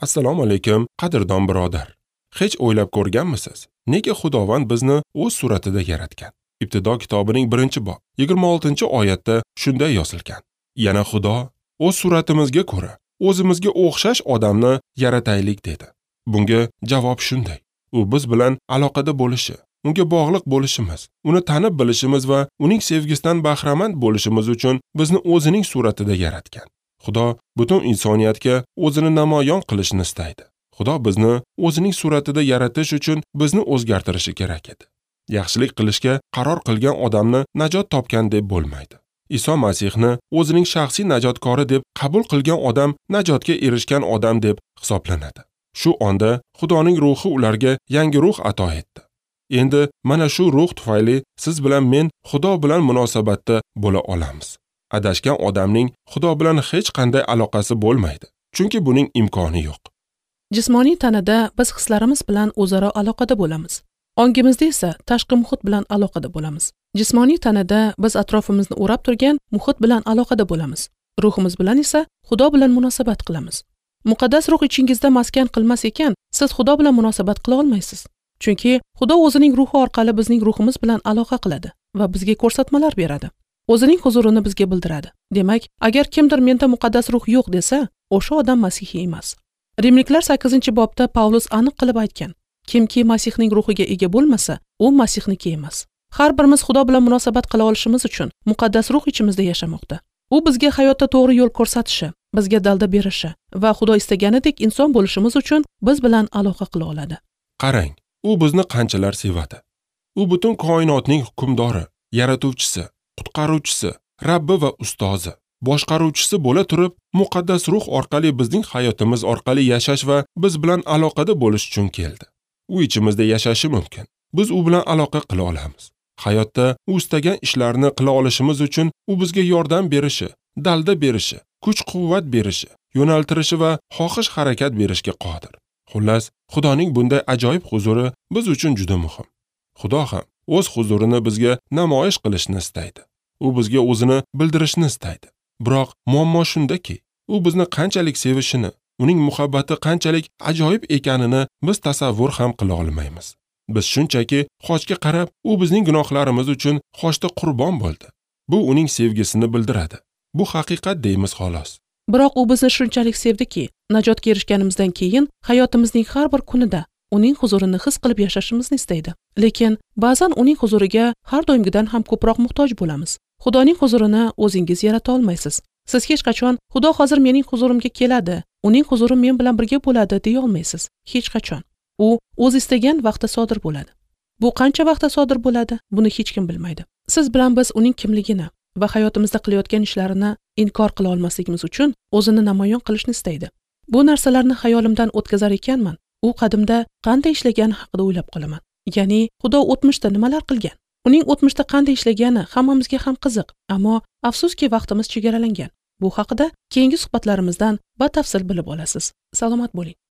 Assalomu alaykum, qadrdon birodar. Hech o'ylab ko'rganmisiz? Nega Xudovand bizni o'z suratida yaratgan? Ibtido kitobining 1-bob, 26-oyatda shunday yozilgan. Yana Xudo o'z suratimizga ko'ra, o'zimizga o'xshash odamni yarataylik dedi. Bunga javob shunday. U biz bilan aloqada bo'lishi, unga bog'liq bo'lishimiz, uni tanib bilishimiz va uning sevgisidan bahramand bo'lishimiz uchun bizni o'zining suratida yaratgan. Xudo butun insoniyatga o'zini namoyon qilishni istaydi. Xudo bizni o'zining suratida yaratish uchun bizni o'zgartirishi kerak edi. Yaxshilik qilishga qaror qilgan odamni najot topgan deb bo'lmaydi. Iso Masihni o'zining shaxsiy najotkori deb qabul qilgan odam najotga erishgan odam deb hisoblanadi. Shu onda Xudoning ruhi ularga yangi ruh ato etdi. Endi mana shu ruh tufayli siz bilan men Xudo bilan munosabatda bo'la olamiz. Adashgan odamning Xudo bilan hech qanday aloqasi bo'lmaydi, chunki buning imkoni yo'q. Jismoniy tanada biz hislarimiz bilan o'zaro aloqada bo'lamiz. Ongimizda esa tashqi muhit bilan aloqada bo'lamiz. Jismoniy tanada biz atrofimizni o'rab turgan muhit bilan aloqada bo'lamiz. Ruhimiz bilan esa Xudo bilan munosabat qilamiz. Muqaddas ruh ichingizda maskan qilmas ekan, siz Xudo bilan munosabat qila olmaysiz. Chunki Xudo o'zining ruhi orqali bizning ruhimiz bilan aloqa qiladi va bizga ko'rsatmalar beradi. O'zining huzurini bizga bildiradi. Demak, agar kimdir menda muqaddas ruh yo'q desa, o'sha odam masihiy emas. Rimliklar 8-bobda Pavlus aniq qilib aytgan: kimki Masihning ruhiga ega bo'lmasa, u Masihniki emas. Har birimiz Xudo bilan munosabat qila olishimiz uchun muqaddas ruh ichimizda yashamoqda. U bizga hayotda to'g'ri yo'l ko'rsatishi, bizga dalda berishi va Xudo istaganidek inson bo'lishimiz uchun biz bilan aloqa qila oladi. Qarang, u bizni qanchalar sevadi. U butun koinotning hukmdori, yaratuvchisi, qutqaruvchisi, Rabbi va ustozi, boshqaruvchisi bo'la turib, muqaddas ruh orqali bizning hayotimiz orqali yashash va biz bilan aloqada bo'lish uchun keldi. U ichimizda yashashi mumkin. Biz u bilan aloqa qila olamiz. Hayotda u istagan ishlarni qila olishimiz uchun u bizga yordam berishi, dalda berishi, kuch-quvvat berishi, yo'naltirishi va xohish harakat berishga qodir. Xullas, Xudoning bunday ajoyib huzuri biz uchun juda muhim. Xudo ham o'z huzurini bizga namoyish qilishni istaydi. U bizga o'zini bildirishni istaydi. Biroq muammo shundaki, u bizni qanchalik sevishini, uning muhabbati qanchalik ajoyib ekanini biz tasavvur ham qila olmaymiz. Biz shunchaki xochga qarab, u bizning gunohlarimiz uchun xochda qurbon bo'ldi. Bu uning sevgisini bildiradi. Bu haqiqat deymiz xolos. Biroq u bizni shunchalik sevdiki, najotga erishganimizdan keyin hayotimizning har bir kunida uning huzurini his qilib yashashimizni istaydi. Lekin ba'zan uning huzuriga har doimgidan ham ko'proq muhtoj bo'lamiz. Xudoning huzurini o'zingiz yarata olmaysiz. Siz hech qachon Xudo hozir mening huzurimga keladi, uning huzuri men bilan birga bo'ladi deya olmaysiz. Hech qachon. U o'z istagan vaqtda sodir bo'ladi. Bu qancha vaqtda sodir bo'ladi, buni hech kim bilmaydi. Siz bilan biz uning kimligini va hayotimizda qilayotgan ishlarini inkor qila olmasligimiz uchun o'zini namoyon qilishni istaydi. Bu narsalarni xayolimdan o'tkazar ekanman. U qadimda qanday ishlagani haqida o'ylab qolaman. Ya'ni Xudo o'tmishda nimalar qilgan? Uning o'tmishda qanday ishlagani hammamizga ham qiziq, ammo afsuski vaqtimiz chegaralangan. Bu haqida keyingi suhbatlarimizdan batafsil bilib olasiz. Salomat bo'ling.